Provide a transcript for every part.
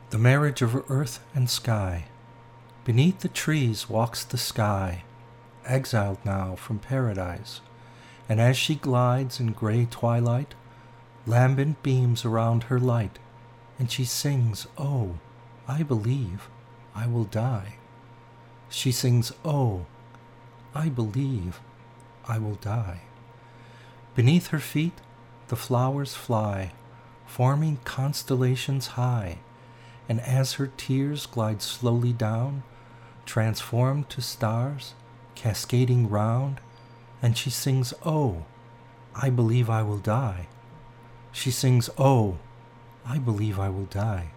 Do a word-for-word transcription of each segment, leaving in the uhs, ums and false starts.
The marriage of earth and sky. Beneath the trees walks the sky, exiled now from paradise, and as she glides in gray twilight, lambent beams around her light, and she sings, "Oh, I believe I will die." She sings, "Oh, I believe I will die." Beneath her feet the flowers fly, forming constellations high, and as her tears glide slowly down, transformed to stars, cascading round, and she sings, "Oh, I believe I will die." She sings, "Oh, I believe I will die."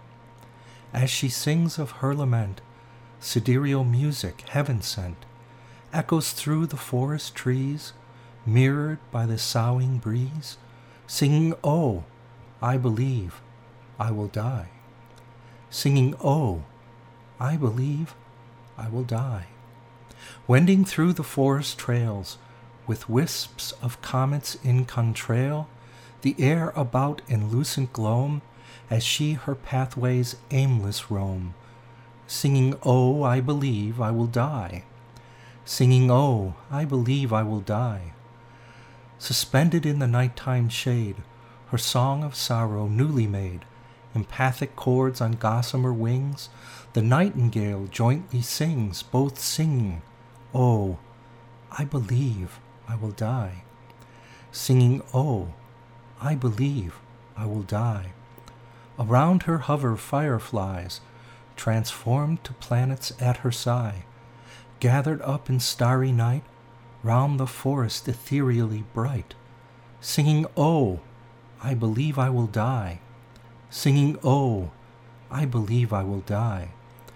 As she sings of her lament, sidereal music, heaven sent, echoes through the forest trees, mirrored by the soughing breeze, singing, "Oh, I believe I will die." Singing, "Oh, I believe I will die." Wending through the forest trails, with wisps of comets in contrail, the air about in lucent gloam, as she her pathways aimless roam, singing, "Oh, I believe I will die." Singing, "Oh, I believe I will die." Suspended in the nighttime shade, her song of sorrow newly made, empathic chords on gossamer wings, the nightingale jointly sings, both singing, "Oh, I believe I will die." Singing, "Oh, I believe I will die." Around her hover fireflies, transformed to planets at her side, gathered up in starry night, round the forest ethereally bright, singing, "Oh, I believe I will die." Singing, "Oh, I believe I will die."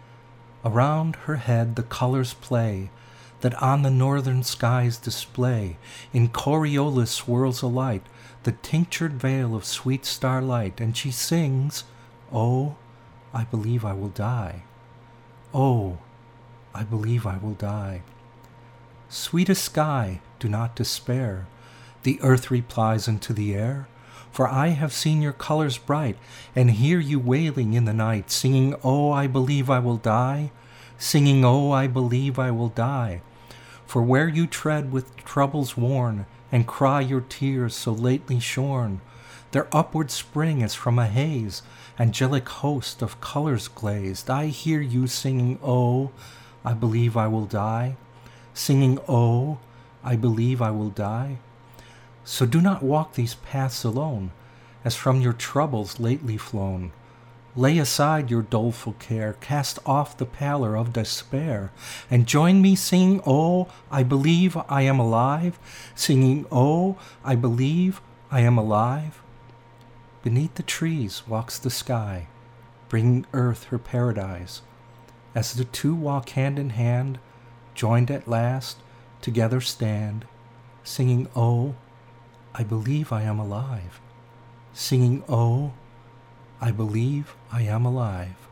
Around her head the colors play, that on the northern skies display, in Coriolis swirls alight, the tinctured veil of sweet starlight, and she sings, "Oh, I believe I will die." "Oh, I believe I will die." "Sweetest sky, do not despair," the earth replies unto the air, "for I have seen your colors bright, and hear you wailing in the night, singing, 'Oh, I believe I will die,' singing, 'Oh, I believe I will die.' For where you tread with troubles worn, and cry your tears so lately shorn, their upward spring as from a haze, angelic host of colors glazed, I hear you singing, 'Oh, I believe I will die,' singing, 'Oh, I believe I will die.' So do not walk these paths alone, as from your troubles lately flown. Lay aside your doleful care, cast off the pallor of despair, and join me singing, 'Oh, I believe I am alive,' singing, 'Oh, I believe I am alive.' Beneath the trees walks the sky, bringing earth her paradise, as the two walk hand in hand, joined at last, together stand, singing, 'Oh, I believe I am alive,' singing, 'Oh, I believe I am alive.'"